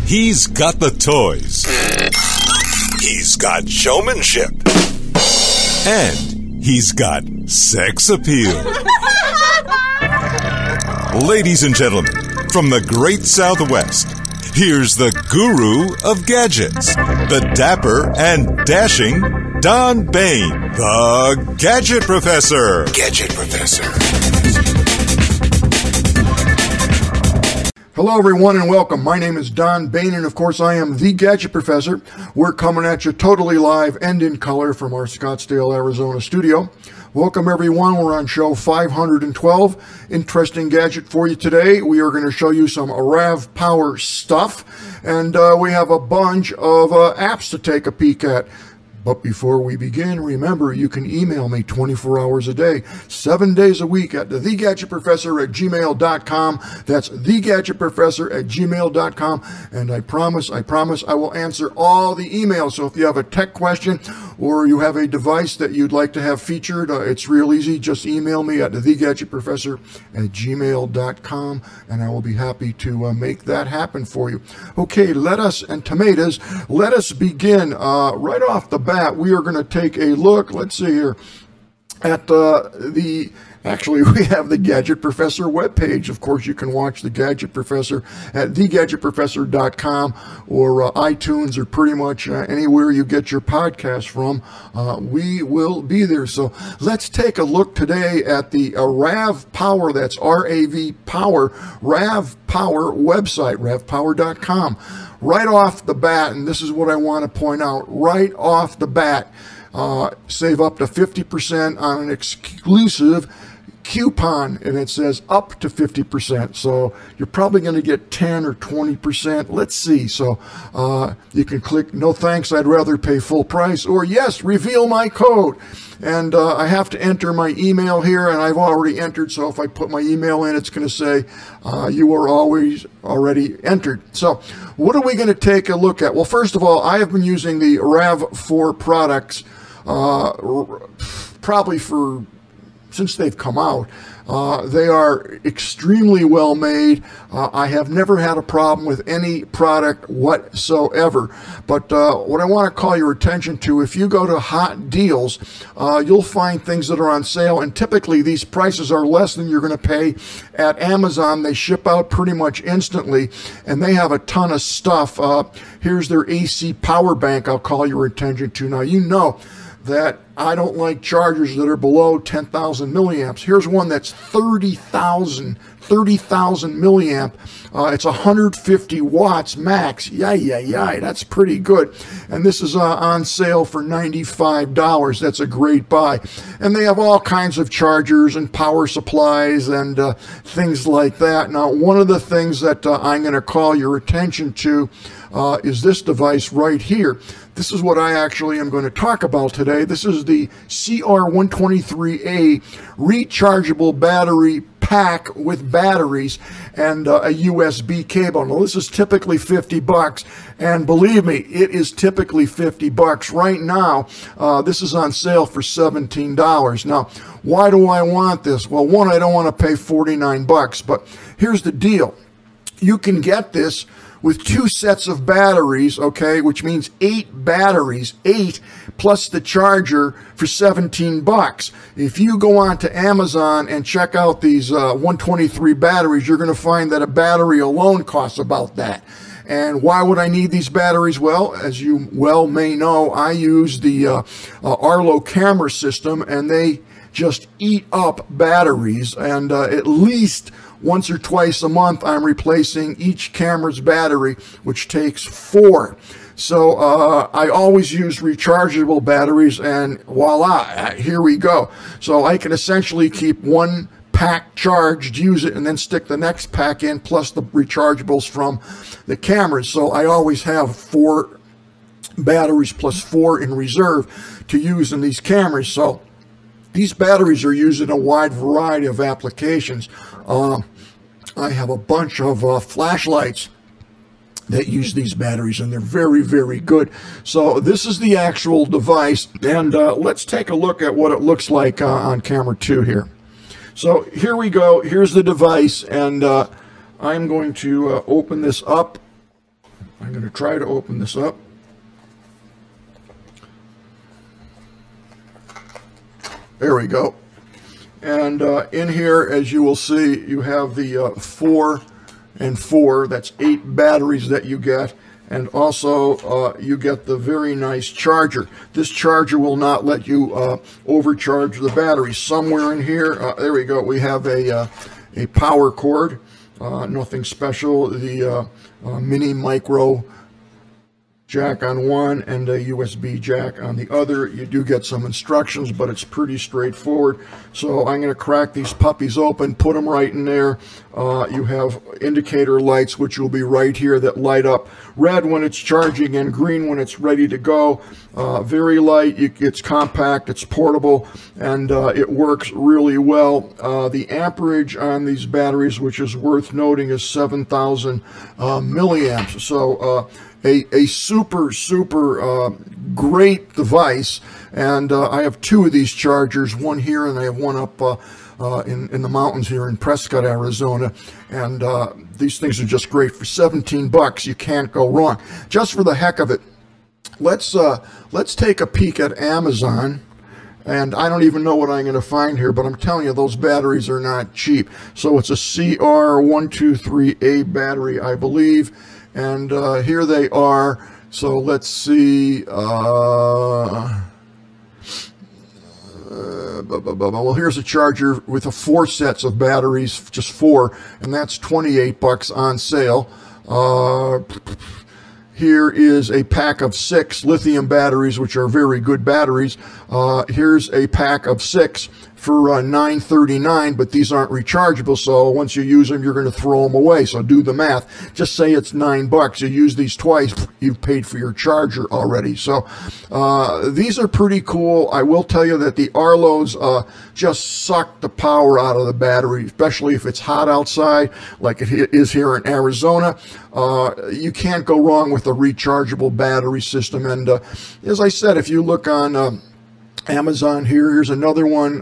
He's got the toys. He's got showmanship. And he's got sex appeal. Ladies and gentlemen, from the great Southwest, here's the guru of gadgets, the dapper and dashing Don Bain, the Gadget Professor. Gadget Professor. Hello, everyone, and welcome. My name is Don Bain, and of course, I am the Gadget Professor. We're coming at you totally live and in color from our Scottsdale, Arizona studio. Welcome, everyone. We're on show 512. Interesting gadget for you today. We are going to show you some RAV Power stuff, and we have a bunch of apps to take a peek at. But before we begin, remember, you can email me 24 hours a day, 7 days a week at thegadgetprofessor@gmail.com. That's thegadgetprofessor@gmail.com. And I promise I will answer all the emails. So if you have a tech question or you have a device that you'd like to have featured, it's real easy. Just email me at thegadgetprofessor@gmail.com, and I will be happy to make that happen for you. Okay, lettuce and tomatoes. Let us begin right off the bat. We are going to take a look, let's see here, at actually, we have the Gadget Professor webpage. Of course, you can watch the Gadget Professor at thegadgetprofessor.com or iTunes, or pretty much anywhere you get your podcast from. We will be there. So let's take a look today at the RAV Power, that's R-A-V Power, RAV Power website, ravpower.com. Right off the bat, and this is what I want to point out, right off the bat, save up to 50% on an exclusive coupon, and it says up to 50%. So you're probably going to get 10 or 20%. Let's see. So you can click no thanks, I'd rather pay full price, or yes, reveal my code. And I have to enter my email here, and I've already entered. So if I put my email in, it's going to say you are already entered. So what are we going to take a look at? Well, first of all, I have been using the RAV4 products probably since they've come out. They are extremely well made. I have never had a problem with any product whatsoever. But what I want to call your attention to, if you go to Hot Deals, you'll find things that are on sale, and typically these prices are less than you're going to pay at Amazon. They ship out pretty much instantly, and they have a ton of stuff. Here's their AC power bank I'll call your attention to. Now, you know that I don't like chargers that are below 10,000 milliamps. Here's one that's 30,000 milliamp. It's 150 watts max. Yay, that's pretty good. And this is on sale for $95. That's a great buy. And they have all kinds of chargers and power supplies and things like that. Now, one of the things that I'm going to call your attention to is this device right here. This is what I actually am going to talk about today. This is the CR123A rechargeable battery pack with batteries and a USB cable. Now, this is typically $50, and believe me, it is typically $50. Right now, this is on sale for $17. Now, why do I want this? Well, one, I don't want to pay $49, but here's the deal. You can get this with 2 sets of batteries, okay, which means 8 batteries, 8 plus the charger for $17. If you go on to Amazon and check out these 123 batteries, you're going to find that a battery alone costs about that. And why would I need these batteries? Well, as you well may know, I use the Arlo camera system, and they just eat up batteries, and at least once or twice a month, I'm replacing each camera's battery, which takes 4. So I always use rechargeable batteries, and voila, here we go. So I can essentially keep one pack charged, use it, and then stick the next pack in, plus the rechargeables from the cameras. So I always have 4 batteries plus 4 in reserve to use in these cameras. So these batteries are used in a wide variety of applications. I have a bunch of flashlights that use these batteries, and they're very, very good. So this is the actual device, and let's take a look at what it looks like on camera 2 here. So here we go. Here's the device, and I'm going to open this up. I'm going to try to open this up. There we go. And in here, as you will see, you have the 4 and 4. That's 8 batteries that you get. And also, you get the very nice charger. This charger will not let you overcharge the battery. Somewhere in here, there we go, we have a power cord. Nothing special. The mini micro jack on one and a USB jack on the other. You do get some instructions, but it's pretty straightforward. So I'm going to crack these puppies open, put them right in there. You have indicator lights, which will be right here, that light up red when it's charging and green when it's ready to go. Very light, it's compact, it's portable, and it works really well. The amperage on these batteries, which is worth noting, is 7,000 milliamps. So a super great device. And I have 2 of these chargers, one here and I have one up in the mountains here in Prescott, Arizona. And these things are just great. For 17 bucks, you can't go wrong. Just for the heck of it, let's take a peek at Amazon. And I don't even know what I'm going to find here, but I'm telling you, those batteries are not cheap. So it's a CR123A battery, I believe. And here they are. So let's see. Well, here's a charger with 4 sets of batteries, just 4, and that's 28 bucks on sale. Here is a pack of 6 lithium batteries, which are very good batteries. Here's a pack of 6 for $9.39, but these aren't rechargeable, so once you use them, you're going to throw them away. So do the math. Just say it's $9. You use these twice, you've paid for your charger already. So these are pretty cool. I will tell you that the Arlos just suck the power out of the battery, especially if it's hot outside, like it is here in Arizona. You can't go wrong with a rechargeable battery system. And as I said, if you look on Amazon here's another one,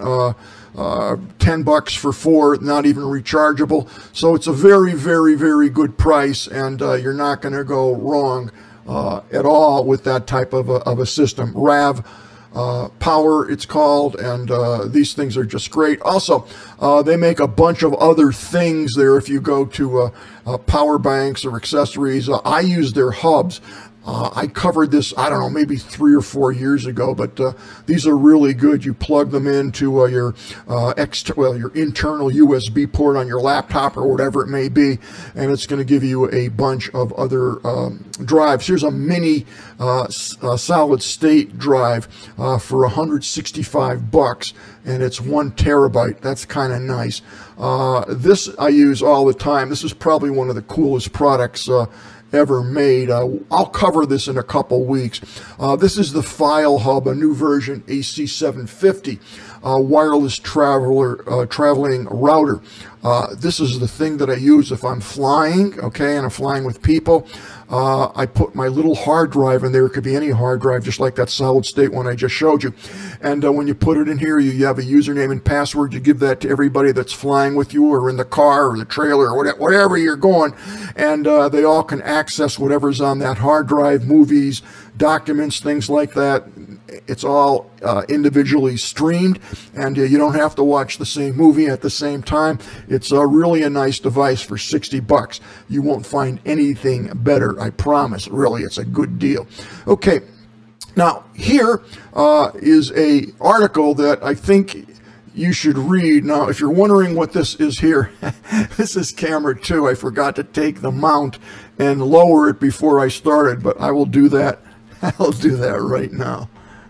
10 bucks for 4, not even rechargeable. So it's a very good price, and you're not going to go wrong at all with that type of a system. RAV Power, it's called, and these things are just great. Also, they make a bunch of other things there. If you go to power banks or accessories, I use their hubs. I covered this, I don't know, maybe 3 or 4 years ago, but these are really good. You plug them into your internal USB port on your laptop or whatever it may be, and it's going to give you a bunch of other drives. Here's a mini solid state drive for 165 bucks, and it's 1 terabyte. That's kind of nice. This I use all the time. This is probably one of the coolest products ever made. I'll cover this in a couple weeks. This is the File Hub, a new version, AC750, wireless traveling router. This is the thing that I use if I'm flying, okay, and I'm flying with people. I put my little hard drive in there. It could be any hard drive, just like that solid state one I just showed you. And when you put it in here, you have a username and password. You give that to everybody that's flying with you or in the car or the trailer or whatever you're going. And they all can access whatever's on that hard drive, movies, documents, things like that. It's all individually streamed, and you don't have to watch the same movie at the same time. It's really a nice device for 60 bucks. You won't find anything better, I promise. Really, it's a good deal. Okay, now here is an article that I think you should read. Now, if you're wondering what this is here, this is camera 2. I forgot to take the mount and lower it before I started, but I will do that. I'll do that right now.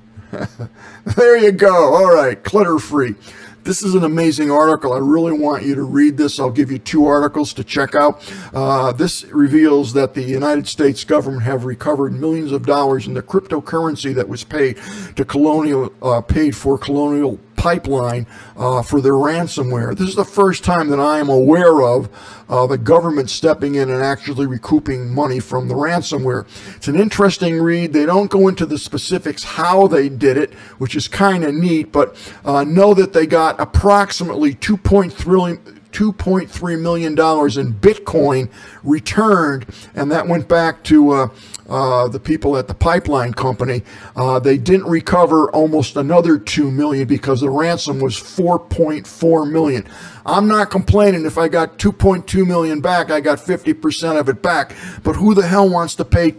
There you go. All right, clutter-free. This is an amazing article. I really want you to read this. I'll give you 2 articles to check out. This reveals that the United States government have recovered millions of dollars in the cryptocurrency that was paid to Colonial Pipeline for their ransomware. This is the first time that I am aware of the government stepping in and actually recouping money from the ransomware. It's an interesting read. They don't go into the specifics how they did it, which is kind of neat, but know that they got approximately $2.3 million in Bitcoin returned, and that went back to the people at the pipeline company. They didn't recover almost another $2 million because the ransom was $4.4 million. I'm not complaining. If I got $2.2 million back, I got 50% of it back. But who the hell wants to pay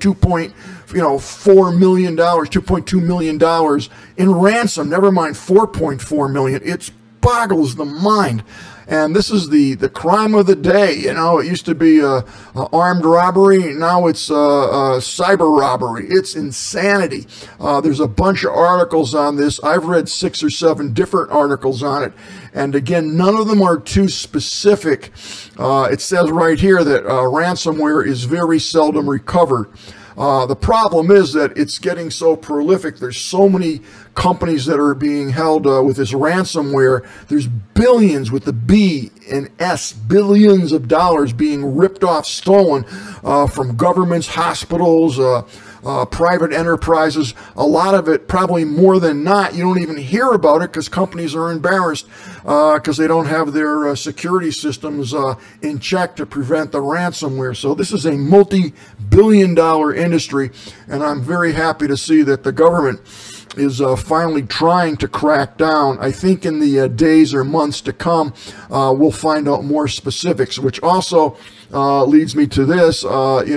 $2.4 million, $2.2 million in ransom? Never mind $4.4 million. It boggles the mind. And this is the crime of the day. You know, it used to be armed robbery. Now it's cyber robbery. It's insanity. There's a bunch of articles on this. I've read 6 or 7 different articles on it. And again, none of them are too specific. It says right here that ransomware is very seldom recovered. The problem is that it's getting so prolific. There's so many companies that are being held with this ransomware. There's billions with the B and S, billions of dollars being ripped off, stolen from governments, hospitals, private enterprises. A lot of it, probably more than not, you don't even hear about it because companies are embarrassed because they don't have their security systems in check to prevent the ransomware. So this is a multi-billion-dollar industry, and I'm very happy to see that the government is finally trying to crack down. I think in the days or months to come, we'll find out more specifics, which also leads me to this.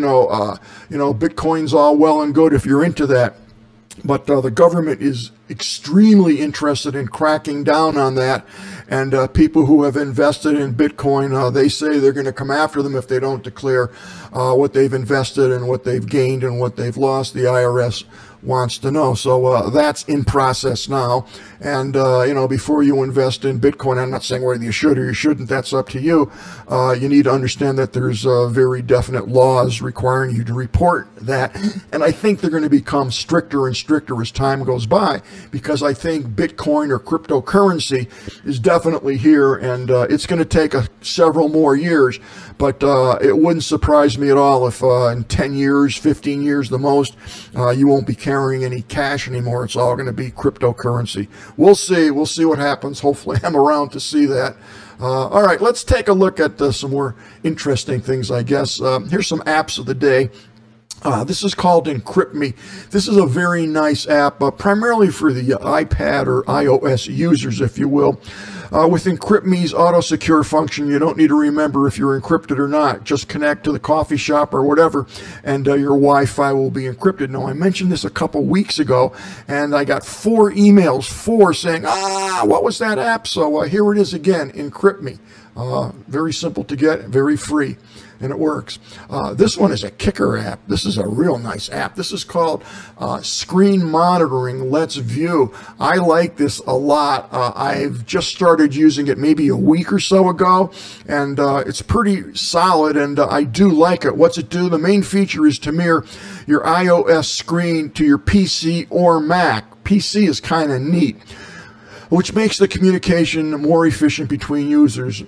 Bitcoin's all well and good if you're into that, but the government is extremely interested in cracking down on that. And people who have invested in Bitcoin, they say they're going to come after them if they don't declare what they've invested and what they've gained and what they've lost. The IRS wants to know. So that's in process now. And, before you invest in Bitcoin, I'm not saying whether you should or you shouldn't, that's up to you. You need to understand that there's very definite laws requiring you to report that. And I think they're going to become stricter and stricter as time goes by, because I think Bitcoin or cryptocurrency is definitely here, and it's going to take several more years. But it wouldn't surprise me at all if in 10 years, 15 years the most, you won't be carrying any cash anymore. It's all going to be cryptocurrency. We'll see. We'll see what happens. Hopefully I'm around to see that. All right, let's take a look at some more interesting things, I guess. Here's some apps of the day. This is called EncryptMe. This is a very nice app, primarily for the iPad or iOS users, if you will. With EncryptMe's auto-secure function, you don't need to remember if you're encrypted or not. Just connect to the coffee shop or whatever, and your Wi-Fi will be encrypted. Now, I mentioned this a couple weeks ago, and I got 4 emails, saying, what was that app? So here it is again, EncryptMe. Very simple to get, very free, and it works. This one is a kicker app. This is a real nice app. This is called Screen Monitoring Let's View. I like this a lot. I've just started using it maybe a week or so ago, and it's pretty solid, and I do like it. What's it do? The main feature is to mirror your iOS screen to your PC or Mac. PC is kind of neat, which makes the communication more efficient between users.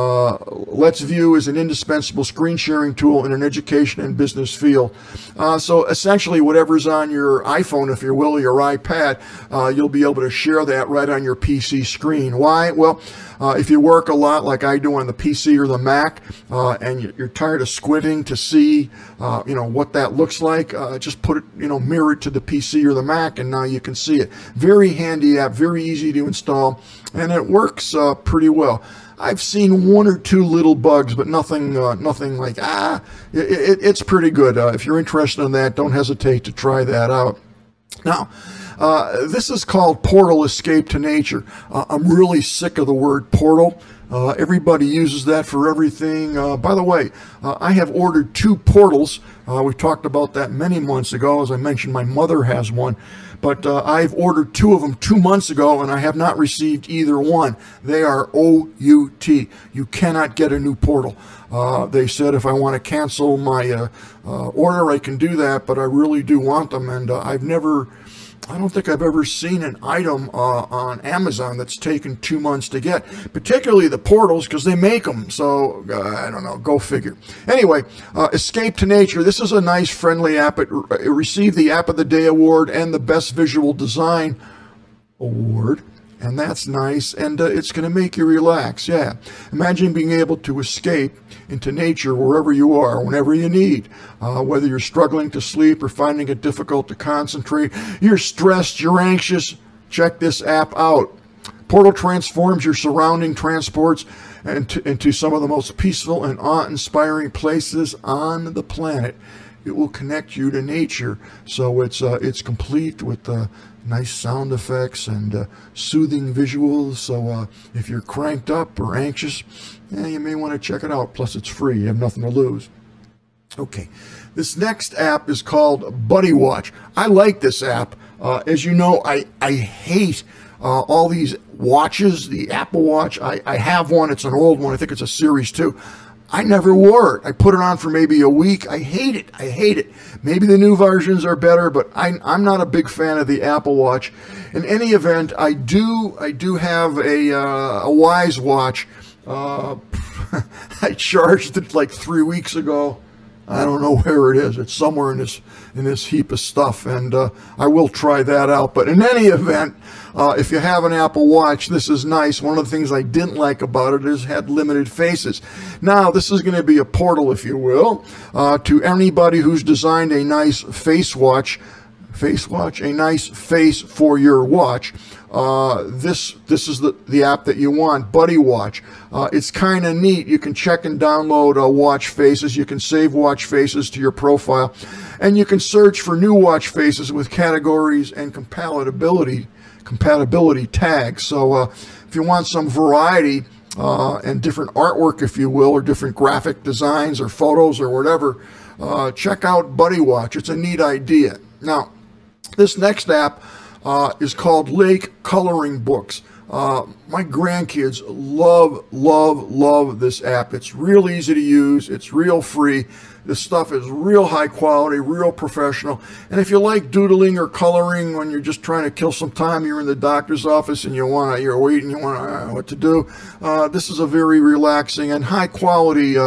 Let's View is an indispensable screen sharing tool in an education and business field. So essentially whatever's on your iPhone, if you will, or your iPad, you'll be able to share that right on your PC screen. Why? Well, if you work a lot like I do on the PC or the Mac, and you're tired of squinting to see, what that looks like, just put it, mirror it to the PC or the Mac, and now you can see it. Very handy app, very easy to install, and it works pretty well. I've seen 1 or 2 little bugs, but nothing like, it's pretty good. If you're interested in that, don't hesitate to try that out. Now, this is called Portal Escape to Nature. I'm really sick of the word portal. Everybody uses that for everything. By the way, I have ordered 2 portals. We talked about that many months ago. As I mentioned, my mother has one. But I've ordered 2 of them 2 months ago, and I have not received either one. They are OUT. You cannot get a new portal. They said if I want to cancel my order, I can do that, but I really do want them. And I don't think I've ever seen an item on Amazon that's taken 2 months to get, particularly the portals, because they make them. So, I don't know, go figure. Anyway, Escape to Nature. This is a nice, friendly app. It received the App of the Day Award and the Best Visual Design Award and that's nice, and it's going to make you relax. Yeah, imagine being able to escape into nature wherever you are, whenever you need. Whether you're struggling to sleep or finding it difficult to concentrate, you're stressed, you're anxious, check this app out. Portal transforms your surrounding transports into some of the most peaceful and awe-inspiring places on the planet. It will connect you to nature, so it's complete with nice sound effects and soothing visuals. So if you're cranked up or anxious, you may want to check it out. Plus, it's free. You have nothing to lose. Okay, this next app is called Buddy Watch. I like this app. As you know, I hate all these watches, the Apple Watch. I have one. It's an old one. I think it's a Series 2. I never wore it. I put it on for maybe a week. I hate it. I hate it. Maybe the new versions are better, but I'm not a big fan of the Apple Watch. In any event, I do have a Wise watch. I charged it like 3 weeks ago. I don't know where it is. It's somewhere in this heap of stuff, and I will try that out. But in any event, if you have an Apple Watch, this is nice. One of the things I didn't like about it is it had limited faces. Now, this is going to be a portal, if you will, to anybody who's designed a nice face watch, a nice face for your watch. This is the app that you want, Buddy Watch. It's kind of neat. You can check and download watch faces. You can save watch faces to your profile, and you can search for new watch faces with categories and compatibility tags. So if you want some variety and different artwork, if you will, or different graphic designs or photos or whatever, check out Buddy Watch. It's a neat idea. Now, this next app is called Lake Coloring Books. My grandkids love this app. It's real easy to use. It's real free. This stuff is real high quality, real professional. And if you like doodling or coloring when you're just trying to kill some time, you're in the doctor's office and you're waiting, you want to know what to do, this is a very relaxing and high quality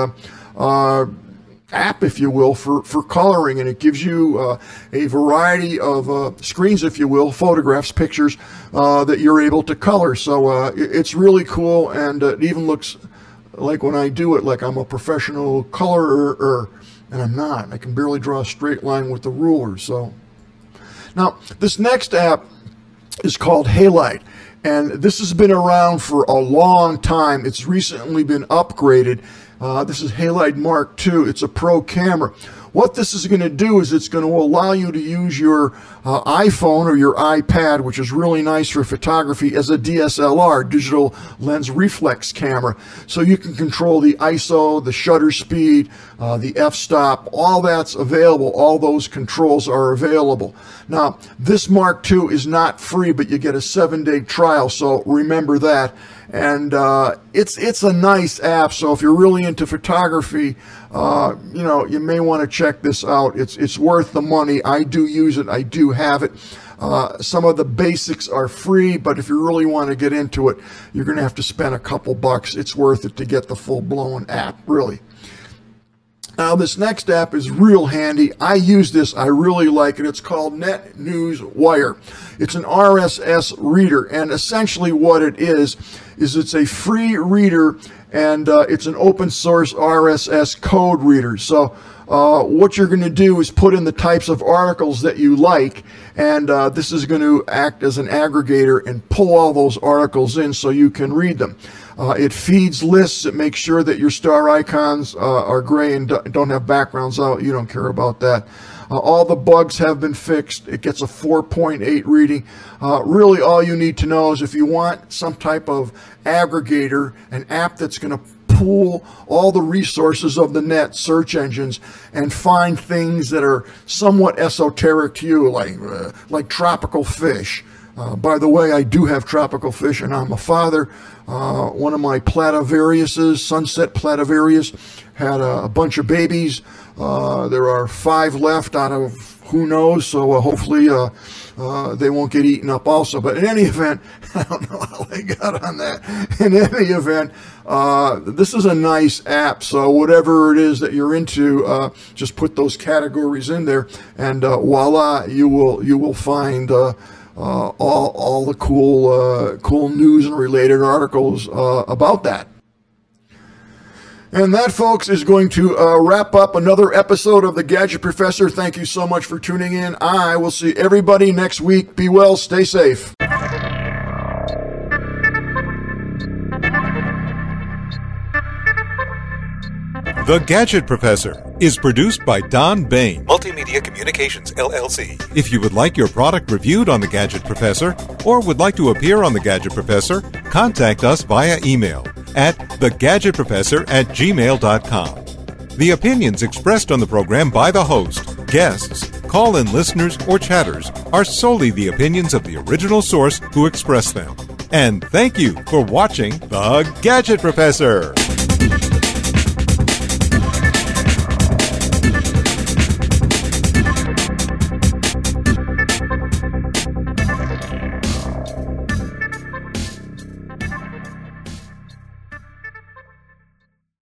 app, if you will, for coloring, and it gives you a variety of screens, if you will, photographs, pictures that you're able to color. So it's really cool, and it even looks like when I do it like I'm a professional colorer, and I'm not. I can barely draw a straight line with the ruler. So now this next app is called Halide. And this has been around for a long time. It's recently been upgraded. This is Halide Mark II. It's a pro camera. What this is going to do is it's going to allow you to use your iPhone or your iPad, which is really nice for photography, as a DSLR, digital lens reflex camera. So you can control the ISO, the shutter speed, the f-stop, all that's available. All those controls are available. Now, this Mark II is not free, but you get a 7-day trial, so remember that. And it's a nice app, so if you're really into photography, you may want to check this out. It's worth the money. I do use it. I do have it. Some of the basics are free, but if you really want to get into it, you're going to have to spend a couple bucks. It's worth it to get the full-blown app, really. Now, this next app is real handy. I use this. I really like it. It's called NetNewsWire. It's an RSS reader, and essentially what it is it's a free reader, and it's an open source RSS code reader. So what you're going to do is put in the types of articles that you like, and this is going to act as an aggregator and pull all those articles in so you can read them. It feeds lists. It makes sure that your star icons are gray and don't have backgrounds out. You don't care about that. All the bugs have been fixed. It gets a 4.8 reading. Really, all you need to know is if you want some type of aggregator, an app that's going to pool all the resources of the net, search engines, and find things that are somewhat esoteric to you, like tropical fish. By the way, I do have tropical fish, and I'm a father. One of my platyvariuses, sunset platyvarius, had a bunch of babies. There are 5 left out of who knows, so hopefully they won't get eaten up also. But in any event, I don't know how they got on that. In any event, this is a nice app, so whatever it is that you're into, just put those categories in there, and voila, you will find all the cool news and related articles about that. And that, folks, is going to wrap up another episode of The Gadget Professor. Thank you so much for tuning in. I will see everybody next week. Be well, stay safe. The Gadget Professor is produced by Don Bain, Multimedia Communications, LLC. If you would like your product reviewed on The Gadget Professor or would like to appear on The Gadget Professor, contact us via email at thegadgetprofessor@gmail.com. The opinions expressed on the program by the host, guests, call-in listeners, or chatters are solely the opinions of the original source who expressed them. And thank you for watching The Gadget Professor.